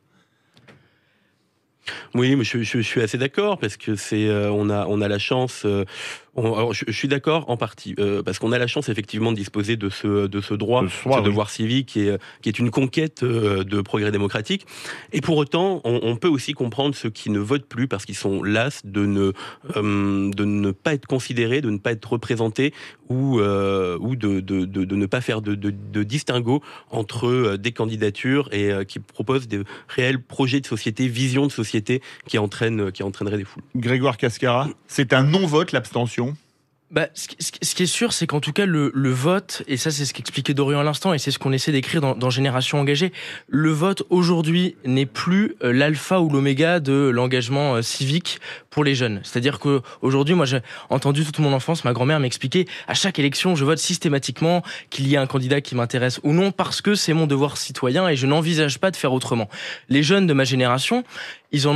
Oui, mais je suis assez d'accord parce que on a la chance. Alors, je suis d'accord en partie parce qu'on a la chance effectivement de disposer de ce droit, ce devoir civique qui est une conquête de progrès démocratique. Et pour autant, on peut aussi comprendre ceux qui ne votent plus parce qu'ils sont las de ne pas être considérés, de ne pas être représentés ou de ne pas faire de distinguo entre des candidatures et qui proposent des réels projets de société, visions de société qui entraîneraient des foules. Grégoire Cascara, c'est un non-vote l'abstention ? Ce qui est sûr, c'est qu'en tout cas, le vote, et ça c'est ce qu'expliquait Dorian à l'instant, et c'est ce qu'on essaie d'écrire dans Génération Engagée, le vote aujourd'hui n'est plus l'alpha ou l'oméga de l'engagement civique pour les jeunes. C'est-à-dire qu'aujourd'hui, moi j'ai entendu toute mon enfance, ma grand-mère m'expliquer, à chaque élection, je vote systématiquement qu'il y ait un candidat qui m'intéresse ou non, parce que c'est mon devoir citoyen et je n'envisage pas de faire autrement. Les jeunes de ma génération, ils en ont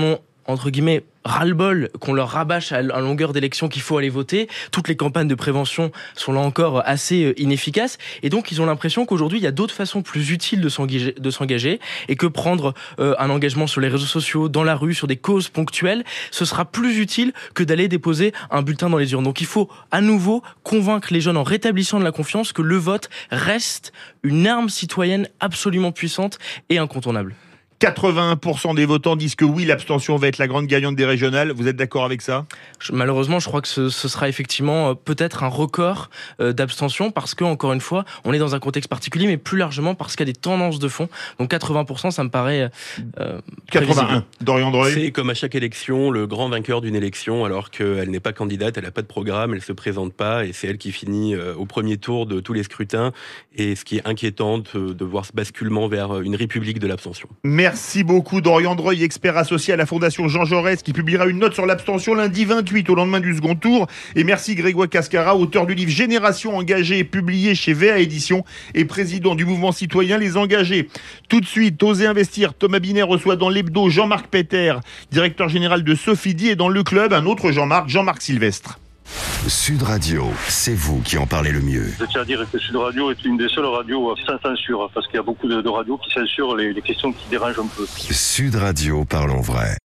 entre guillemets, ras-le-bol qu'on leur rabâche à longueur d'élection qu'il faut aller voter. Toutes les campagnes de prévention sont là encore assez inefficaces. Et donc, ils ont l'impression qu'aujourd'hui, il y a d'autres façons plus utiles de s'engager et que prendre un engagement sur les réseaux sociaux, dans la rue, sur des causes ponctuelles, ce sera plus utile que d'aller déposer un bulletin dans les urnes. Donc, il faut à nouveau convaincre les jeunes en rétablissant de la confiance que le vote reste une arme citoyenne absolument puissante et incontournable. 81% des votants disent que oui, l'abstention va être la grande gagnante des régionales. Vous êtes d'accord avec ça ? Malheureusement, je crois que ce sera effectivement peut-être un record d'abstention parce que, encore une fois, on est dans un contexte particulier, mais plus largement parce qu'il y a des tendances de fond. Donc 80%, ça me paraît 81. Dorian Droy. C'est comme à chaque élection, le grand vainqueur d'une élection, alors qu'elle n'est pas candidate, elle n'a pas de programme, elle ne se présente pas, et c'est elle qui finit au premier tour de tous les scrutins. Et ce qui est inquiétant de voir ce basculement vers une république de l'abstention. Merci beaucoup Dorian Droy, expert associé à la Fondation Jean Jaurès, qui publiera une note sur l'abstention lundi 28 au lendemain du second tour. Et merci Grégoire Cascara, auteur du livre Génération engagée, publié chez VA Éditions et président du mouvement citoyen Les Engagés. Tout de suite, Osez investir. Thomas Binet reçoit dans l'hebdo Jean-Marc Peter, directeur général de Sofidy, et dans le club un autre Jean-Marc Sylvestre. Sud Radio, c'est vous qui en parlez le mieux. Je tiens à dire que Sud Radio est une des seules radios sans censure, parce qu'il y a beaucoup de radios qui censurent les questions qui dérangent un peu. Sud Radio, parlons vrai.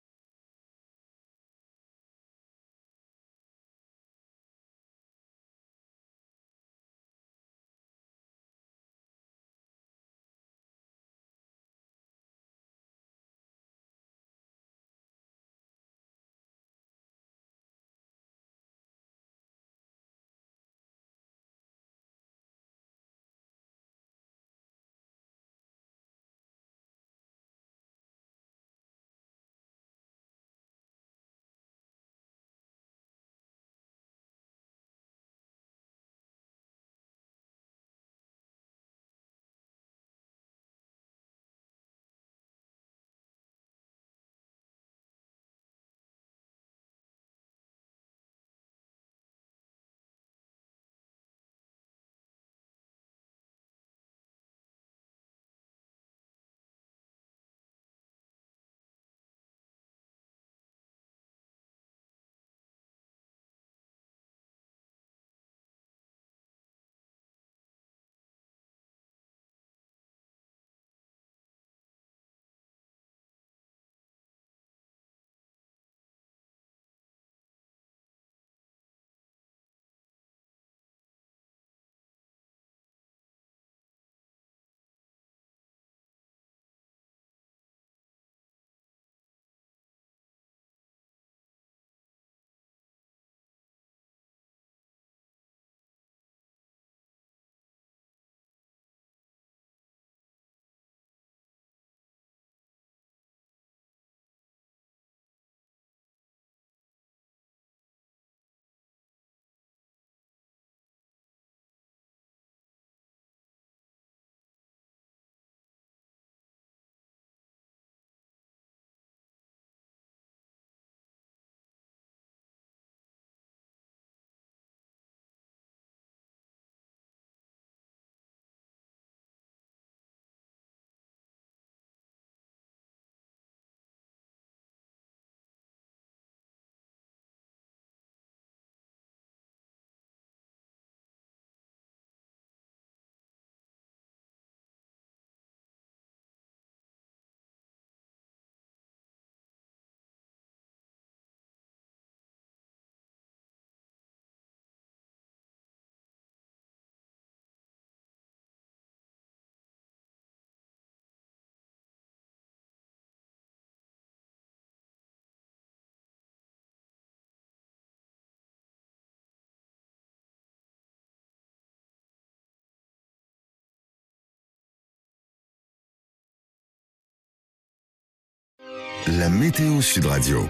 La météo Sud Radio.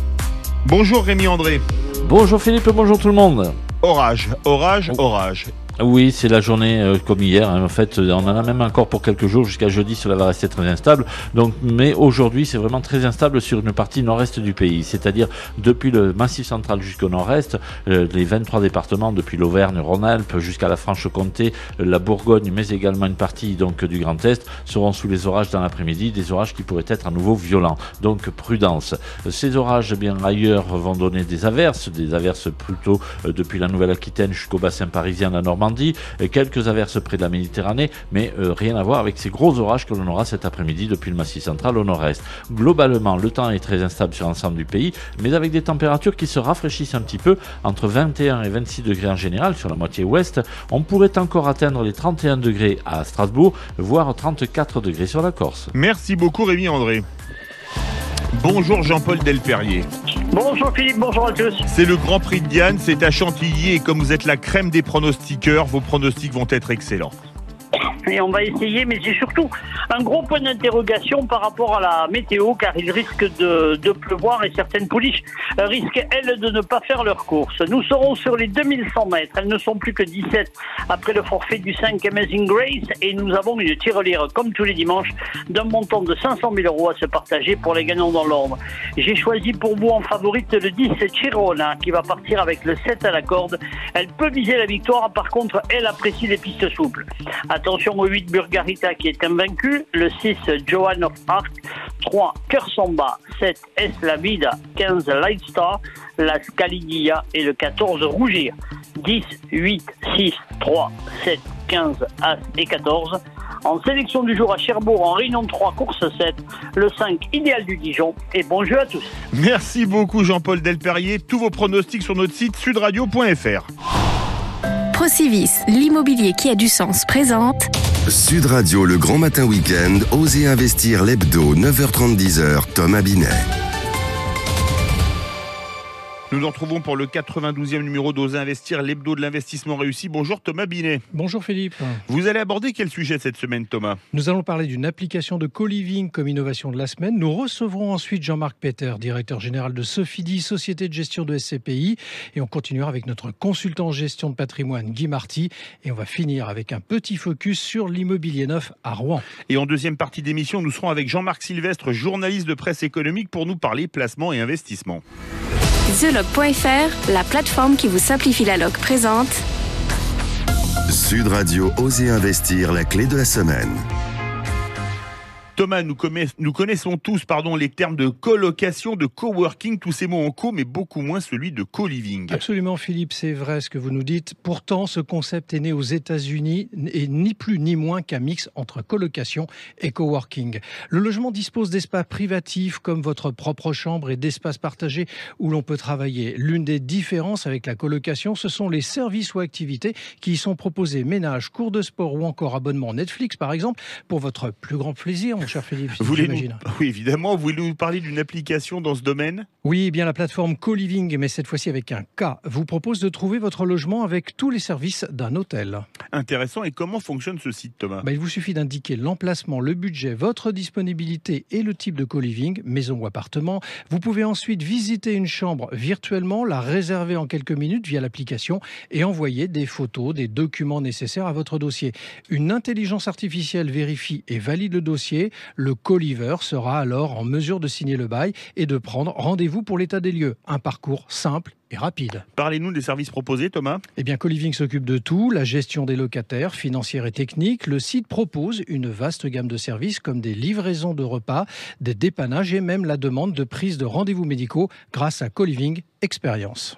Bonjour Rémi André. Bonjour Philippe, bonjour tout le monde. Orage. Oui, c'est la journée comme hier. En fait, on en a même encore pour quelques jours. Jusqu'à jeudi, cela va rester très instable. Mais aujourd'hui, c'est vraiment très instable sur une partie nord-est du pays. C'est-à-dire depuis le Massif central jusqu'au nord-est, les 23 départements, depuis l'Auvergne, Rhône-Alpes jusqu'à la Franche-Comté, la Bourgogne, mais également une partie donc du Grand Est, seront sous les orages dans l'après-midi. Des orages qui pourraient être à nouveau violents. Donc prudence. Ces orages, bien ailleurs, vont donner des averses plutôt depuis la Nouvelle-Aquitaine jusqu'au bassin parisien, la Normandie. Quelques averses près de la Méditerranée, mais rien à voir avec ces gros orages que l'on aura cet après-midi depuis le Massif central au nord-est. Globalement, le temps est très instable sur l'ensemble du pays, mais avec des températures qui se rafraîchissent un petit peu, entre 21 et 26 degrés en général sur la moitié ouest. On pourrait encore atteindre les 31 degrés à Strasbourg, voire 34 degrés sur la Corse. Merci beaucoup Rémi André. Bonjour Jean-Paul Delperrier. Bonjour Philippe, bonjour à tous. C'est le Grand Prix de Diane, c'est à Chantilly et comme vous êtes la crème des pronostiqueurs, vos pronostics vont être excellents. Et on va essayer, mais j'ai surtout un gros point d'interrogation par rapport à la météo, car il risque de pleuvoir et certaines pouliches risquent, elles, de ne pas faire leur course. Nous serons sur les 2100 mètres, elles ne sont plus que 17 après le forfait du 5 Amazing Grace, et nous avons une tirelire, comme tous les dimanches, d'un montant de 500 000 € à se partager pour les gagnants dans l'ordre. J'ai choisi pour vous en favorite le 10 Chirona, qui va partir avec le 7 à la corde. Elle peut viser la victoire, par contre, elle apprécie les pistes souples. Attention au 8 Burgarita qui est invaincu, le 6 Joan of Arc, 3 Cœur Samba, 7 Es La Vida, 15 Lightstar, la Scalidia et le 14 Rougir. 10, 8, 6, 3, 7, 15, As et 14. En sélection du jour à Cherbourg, en Réunion 3, course 7, le 5 Idéal du Dijon. Et bon jeu à tous. Merci beaucoup Jean-Paul Delperrier. Tous vos pronostics sur notre site sudradio.fr. Procivis, l'immobilier qui a du sens, présente Sud Radio, le grand matin week-end, Osez investir l'hebdo, 9h30, 10h, Thomas Binet. Nous nous retrouvons pour le 92e numéro d'Osez investir, l'hebdo de l'investissement réussi. Bonjour Thomas Binet. Bonjour Philippe. Vous allez aborder quel sujet cette semaine Thomas ? Nous allons parler d'une application de co-living comme innovation de la semaine. Nous recevrons ensuite Jean-Marc Peter, directeur général de Sofidy, société de gestion de SCPI. Et on continuera avec notre consultant en gestion de patrimoine Guy Marty. Et on va finir avec un petit focus sur l'immobilier neuf à Rouen. Et en deuxième partie d'émission, nous serons avec Jean-Marc Sylvestre, journaliste de presse économique, pour nous parler placement et investissement. TheLoc.fr, la plateforme qui vous simplifie la loc, présente Sud Radio, Osez investir, la clé de la semaine. Thomas, nous connaissons tous les termes de colocation, de coworking, tous ces mots en co, mais beaucoup moins celui de co-living. Absolument Philippe, c'est vrai ce que vous nous dites. Pourtant, ce concept est né aux États-Unis et ni plus ni moins qu'un mix entre colocation et coworking. Le logement dispose d'espaces privatifs comme votre propre chambre et d'espaces partagés où l'on peut travailler. L'une des différences avec la colocation, ce sont les services ou activités qui y sont proposés. Ménage, cours de sport ou encore abonnement Netflix par exemple, pour votre plus grand plaisir. Cher Philippe, j'imagine. Oui, évidemment. Voulez-vous nous parler d'une application dans ce domaine ? Oui, bien la plateforme Co-Living, mais cette fois-ci avec un K, vous propose de trouver votre logement avec tous les services d'un hôtel. Intéressant. Et comment fonctionne ce site, Thomas ? Il vous suffit d'indiquer l'emplacement, le budget, votre disponibilité et le type de co-living, maison ou appartement. Vous pouvez ensuite visiter une chambre virtuellement, la réserver en quelques minutes via l'application et envoyer des photos, des documents nécessaires à votre dossier. Une intelligence artificielle vérifie et valide le dossier. Le co-liver sera alors en mesure de signer le bail et de prendre rendez-vous pour l'état des lieux. Un parcours simple et rapide. Parlez-nous des services proposés, Thomas. Co-living s'occupe de tout, la gestion des locataires, financière et technique. Le site propose une vaste gamme de services comme des livraisons de repas, des dépannages et même la demande de prise de rendez-vous médicaux grâce à Co-living Expérience.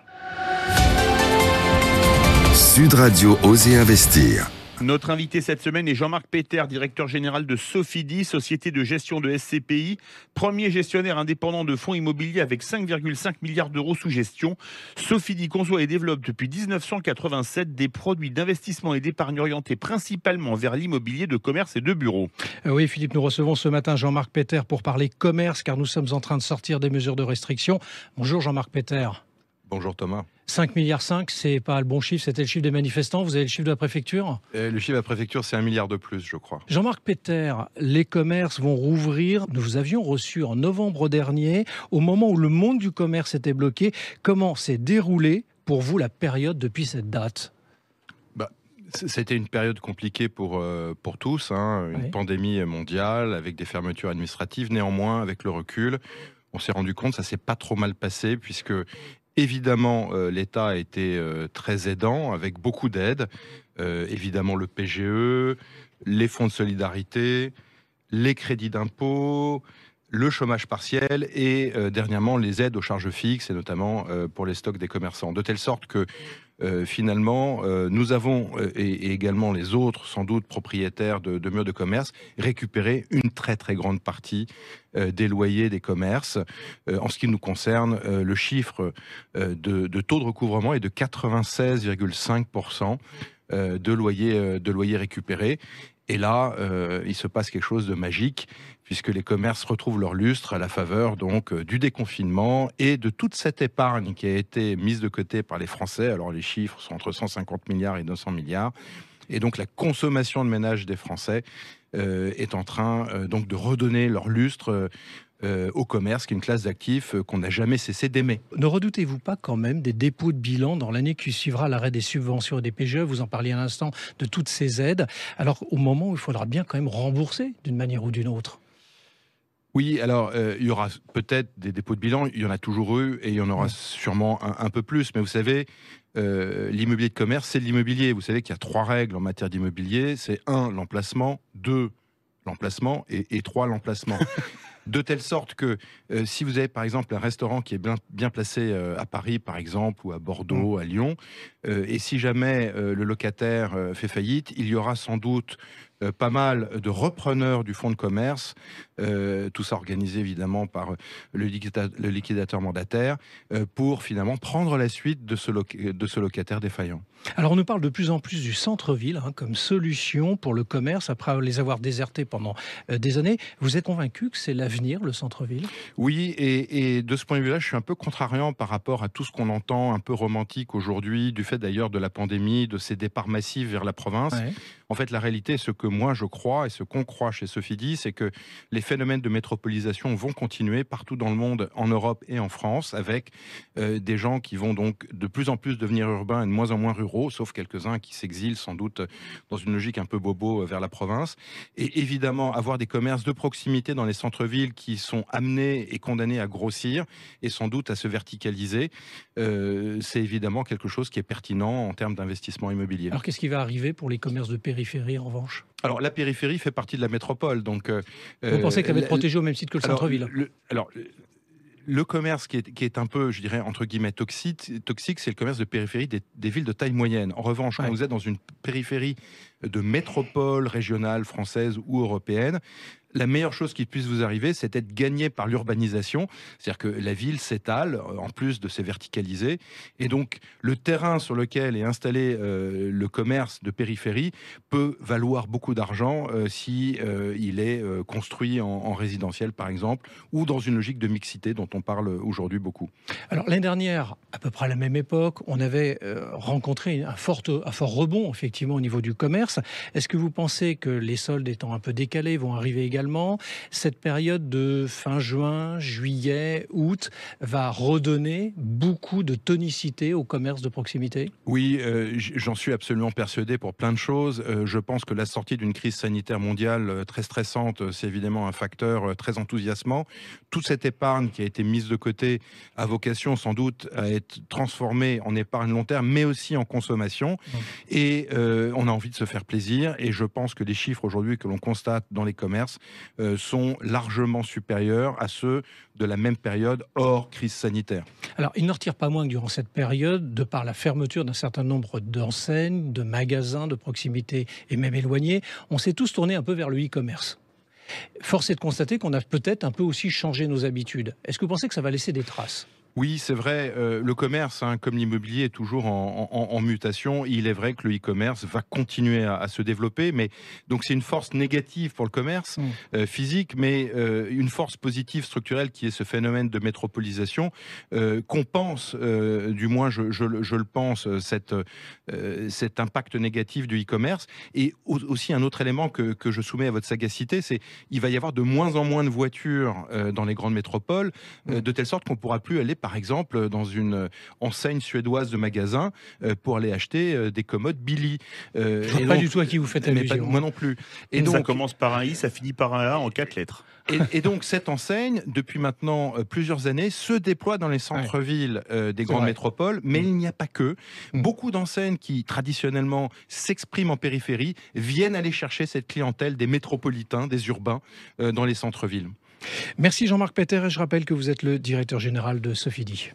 Sud Radio, Osez investir. Notre invité cette semaine est Jean-Marc Peter, directeur général de Sofidy, société de gestion de SCPI, premier gestionnaire indépendant de fonds immobiliers avec 5,5 milliards d'euros sous gestion. Sofidy conçoit et développe depuis 1987 des produits d'investissement et d'épargne orientés principalement vers l'immobilier de commerce et de bureaux. Oui Philippe, nous recevons ce matin Jean-Marc Peter pour parler commerce car nous sommes en train de sortir des mesures de restriction. Bonjour Jean-Marc Peter. Bonjour Thomas. 5,5 milliards, c'est pas le bon chiffre, c'était le chiffre des manifestants. Vous avez le chiffre de la préfecture ? Le chiffre de la préfecture, c'est 1 milliard de plus, je crois. Jean-Marc Peter, les commerces vont rouvrir. Nous vous avions reçu en novembre dernier, au moment où le monde du commerce était bloqué. Comment s'est déroulée pour vous la période depuis cette date ? C'était une période compliquée pour tous, une pandémie mondiale avec des fermetures administratives. Néanmoins, avec le recul, on s'est rendu compte que ça s'est pas trop mal passé puisque évidemment l'État a été très aidant avec beaucoup d'aides. Évidemment le PGE, les fonds de solidarité, les crédits d'impôt, le chômage partiel et dernièrement les aides aux charges fixes et notamment pour les stocks des commerçants. De telle sorte que finalement, nous avons, et également les autres, sans doute propriétaires de murs de commerce, récupéré une très très grande partie des loyers des commerces. En ce qui nous concerne, le chiffre de taux de recouvrement est de 96,5% de loyers récupérés. Et là, il se passe quelque chose de magique, puisque les commerces retrouvent leur lustre à la faveur donc du déconfinement et de toute cette épargne qui a été mise de côté par les Français. Alors les chiffres sont entre 150 milliards et 200 milliards. Et donc la consommation de ménages des Français est en train donc de redonner leur lustre au commerce, qui est une classe d'actifs qu'on n'a jamais cessé d'aimer. Ne redoutez-vous pas quand même des dépôts de bilan dans l'année qui suivra l'arrêt des subventions et des PGE? Vous en parliez à l'instant de toutes ces aides. Alors au moment où il faudra bien quand même rembourser d'une manière ou d'une autre. Oui, alors il y aura peut-être des dépôts de bilan, il y en a toujours eu et il y en aura sûrement un peu plus. Mais vous savez, l'immobilier de commerce, c'est de l'immobilier. Vous savez qu'il y a 3 règles en matière d'immobilier. C'est 1, l'emplacement, 2, l'emplacement et 3, l'emplacement. De telle sorte que si vous avez par exemple un restaurant qui est bien placé à Paris par exemple ou à Bordeaux, à Lyon, et si jamais le locataire fait faillite, il y aura sans doute pas mal de repreneurs du fonds de commerce, tout ça organisé évidemment par le liquidateur mandataire, pour finalement prendre la suite de ce locataire défaillant. Alors on nous parle de plus en plus du centre-ville comme solution pour le commerce après les avoir désertés pendant des années. Vous êtes convaincu que c'est l'avenir, le centre-ville? Oui, et de ce point de vue-là, je suis un peu contrariant par rapport à tout ce qu'on entend, un peu romantique aujourd'hui, du fait d'ailleurs de la pandémie, de ces départs massifs vers la province. Ouais. En fait, la réalité, ce que moi je crois et ce qu'on croit chez Sofidy, c'est que les phénomènes de métropolisation vont continuer partout dans le monde, en Europe et en France, avec des gens qui vont donc de plus en plus devenir urbains et de moins en moins ruraux, sauf quelques-uns qui s'exilent sans doute dans une logique un peu bobo vers la province. Et évidemment, avoir des commerces de proximité dans les centres-villes qui sont amenés et condamnés à grossir et sans doute à se verticaliser, c'est évidemment quelque chose qui est pertinent en termes d'investissement immobilier. Alors qu'est-ce qui va arriver pour les commerces de périphérie en revanche? Alors la périphérie fait partie de la métropole, donc... Vous pensez qu'elle va être protégée au même titre que le centre-ville? Le commerce qui est un peu, je dirais, entre guillemets, toxique, c'est le commerce de périphérie des villes de taille moyenne. En revanche, quand vous êtes dans une périphérie de métropole régionale, française ou européenne, la meilleure chose qui puisse vous arriver, c'est d'être gagné par l'urbanisation. C'est-à-dire que la ville s'étale, en plus de se verticaliser. Et donc, le terrain sur lequel est installé le commerce de périphérie peut valoir beaucoup d'argent si il est construit en résidentiel, par exemple, ou dans une logique de mixité dont on parle aujourd'hui beaucoup. Alors, l'année dernière, à peu près à la même époque, on avait rencontré un fort rebond, effectivement, au niveau du commerce. Est-ce que vous pensez que les soldes étant un peu décalés vont arriver également? Cette période de fin juin, juillet, août va redonner beaucoup de tonicité au commerce de proximité? Oui, j'en suis absolument persuadé pour plein de choses. Je pense que la sortie d'une crise sanitaire mondiale très stressante, c'est évidemment un facteur très enthousiasmant. Toute cette épargne qui a été mise de côté a vocation sans doute à être transformée en épargne long terme, mais aussi en consommation. Et on a envie de se faire plaisir. Et je pense que les chiffres aujourd'hui que l'on constate dans les commerces sont largement supérieurs à ceux de la même période hors crise sanitaire. Alors, il ne retire pas moins que durant cette période, de par la fermeture d'un certain nombre d'enseignes, de magasins de proximité et même éloignés, on s'est tous tournés un peu vers le e-commerce. Force est de constater qu'on a peut-être un peu aussi changé nos habitudes. Est-ce que vous pensez que ça va laisser des traces ? Oui, c'est vrai. Le commerce, comme l'immobilier, est toujours en mutation. Il est vrai que le e-commerce va continuer à se développer, mais donc c'est une force négative pour le commerce physique, mais une force positive structurelle qui est ce phénomène de métropolisation qu'on pense, du moins je le pense, cet impact négatif du e-commerce. Et aussi un autre élément que je soumets à votre sagacité, c'est il va y avoir de moins en moins de voitures dans les grandes métropoles, de telle sorte qu'on pourra plus aller par exemple, dans une enseigne suédoise de magasins pour aller acheter des commodes Billy. Je vois pas du tout à qui vous faites allusion. Moi non plus. Et donc, ça commence par un I, ça finit par un A en 4 lettres. Et donc cette enseigne, depuis maintenant plusieurs années, se déploie dans les centres-villes des grandes métropoles, mais il n'y a pas que. Beaucoup d'enseignes qui traditionnellement s'expriment en périphérie viennent aller chercher cette clientèle des métropolitains, des urbains dans les centres-villes. Merci Jean-Marc Peter, et je rappelle que vous êtes le directeur général de Sofidy.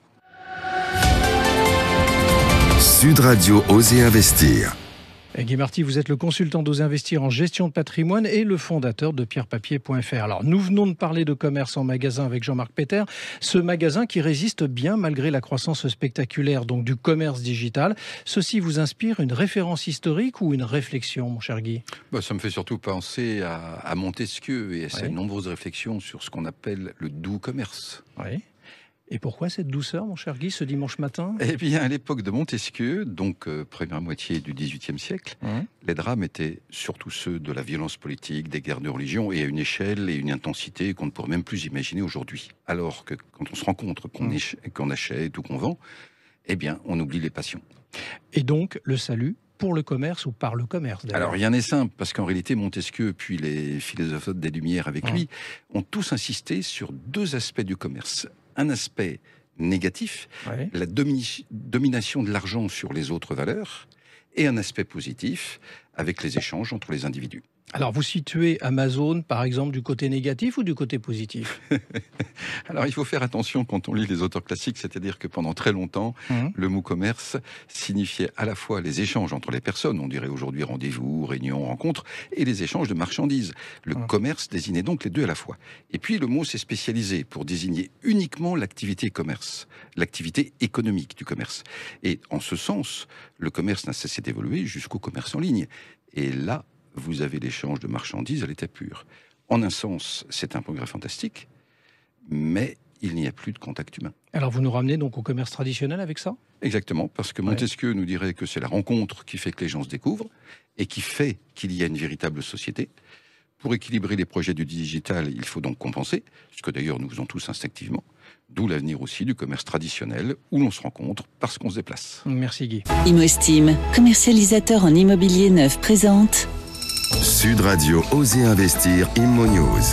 Sud Radio Oser Investir. Guy Marty, vous êtes le consultant d'Oser Investir en gestion de patrimoine et le fondateur de pierrepapier.fr. Alors, nous venons de parler de commerce en magasin avec Jean-Marc Peter. Ce magasin qui résiste bien malgré la croissance spectaculaire donc du commerce digital. Ceci vous inspire une référence historique ou une réflexion, mon cher Guy ? Ça me fait surtout penser à Montesquieu et à ses nombreuses réflexions sur ce qu'on appelle le doux commerce. Oui. Et pourquoi cette douceur, mon cher Guy, ce dimanche matin ? Eh bien, à l'époque de Montesquieu, donc première moitié du XVIIIe siècle, les drames étaient surtout ceux de la violence politique, des guerres de religion, et à une échelle et une intensité qu'on ne pourrait même plus imaginer aujourd'hui. Alors que quand on se rencontre, qu'on achète ou qu'on vend, eh bien, on oublie les passions. Et donc, le salut pour le commerce ou par le commerce d'ailleurs. Alors rien n'est simple, parce qu'en réalité Montesquieu puis les philosophes des Lumières avec lui ont tous insisté sur deux aspects du commerce. Un aspect négatif, la domination de l'argent sur les autres valeurs, et un aspect positif avec les échanges entre les individus. Alors, vous situez Amazon, par exemple, du côté négatif ou du côté positif ? Alors, il faut faire attention quand on lit les auteurs classiques, c'est-à-dire que pendant très longtemps, le mot commerce signifiait à la fois les échanges entre les personnes, on dirait aujourd'hui rendez-vous, réunion, rencontre, et les échanges de marchandises. Le commerce désignait donc les deux à la fois. Et puis, le mot s'est spécialisé pour désigner uniquement l'activité commerce, l'activité économique du commerce. Et en ce sens, le commerce n'a cessé d'évoluer jusqu'au commerce en ligne. Et là, vous avez l'échange de marchandises à l'état pur. En un sens, c'est un progrès fantastique, mais il n'y a plus de contact humain. Alors vous nous ramenez donc au commerce traditionnel avec ça ? Exactement, parce que Montesquieu nous dirait que c'est la rencontre qui fait que les gens se découvrent et qui fait qu'il y a une véritable société. Pour équilibrer les projets du digital, il faut donc compenser, ce que d'ailleurs nous faisons tous instinctivement. D'où l'avenir aussi du commerce traditionnel, où l'on se rencontre parce qu'on se déplace. Merci Guy. ImoEstime, commercialisateur en immobilier neuf, présente Sud Radio Oser Investir Immo News.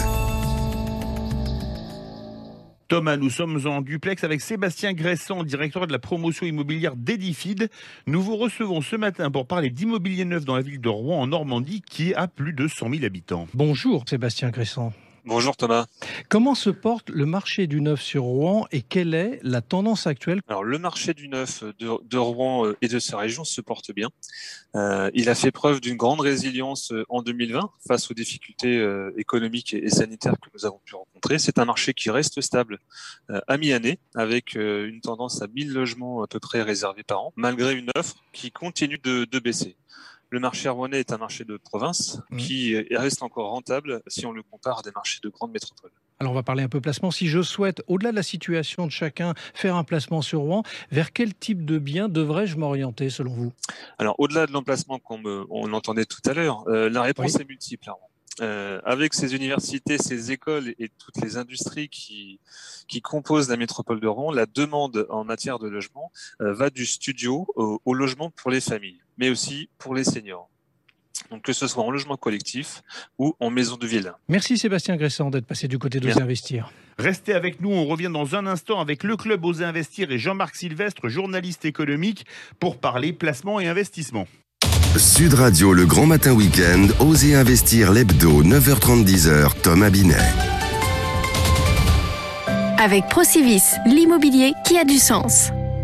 Thomas, nous sommes en duplex avec Sébastien Gressant, directeur de la promotion immobilière d'Edifid. Nous vous recevons ce matin pour parler d'immobilier neuf dans la ville de Rouen en Normandie qui a plus de 100 000 habitants. Bonjour Sébastien Gressant. Bonjour Thomas. Comment se porte le marché du neuf sur Rouen et quelle est la tendance actuelle ? Alors le marché du neuf de Rouen et de sa région se porte bien. Il a fait preuve d'une grande résilience en 2020 face aux difficultés économiques et sanitaires que nous avons pu rencontrer. C'est un marché qui reste stable à mi-année avec une tendance à 1000 logements à peu près réservés par an, malgré une offre qui continue de baisser. Le marché rouennais est un marché de province qui reste encore rentable si on le compare à des marchés de grandes métropoles. Alors on va parler un peu placement. Si je souhaite, au-delà de la situation de chacun, faire un placement sur Rouen, vers quel type de bien devrais-je m'orienter selon vous ? Alors au-delà de l'emplacement on entendait tout à l'heure, la réponse est multiple à Rouen. Avec ces universités, ces écoles et toutes les industries qui composent la métropole de Rouen, la demande en matière de logement va du studio au logement pour les familles, mais aussi pour les seniors. Donc que ce soit en logement collectif ou en maison de ville. Merci Sébastien Gressant d'être passé du côté d'Oser Investir. Restez avec nous, on revient dans un instant avec le club Oser Investir et Jean-Marc Sylvestre, journaliste économique, pour parler placement et investissement. Sud Radio, le grand matin week-end, Oser Investir l'hebdo, 9h30, 10h, Thomas Binet. Avec Procivis, l'immobilier qui a du sens.